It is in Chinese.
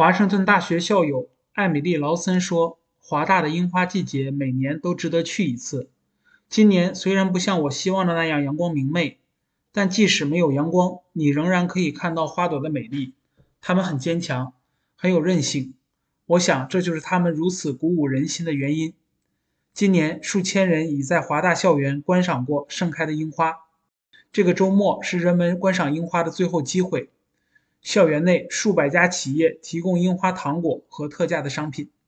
华盛顿大学校友艾米丽·劳森说：“华大的樱花季节每年都值得去一次。今年虽然不像我希望的那样阳光明媚，但即使没有阳光，你仍然可以看到花朵的美丽。它们很坚强，很有韧性。我想这就是它们如此鼓舞人心的原因。今年，数千人已在华大校园观赏过盛开的樱花。这个周末是人们观赏樱花的最后机会。校园内数百家企业提供樱花糖果和特价的商品。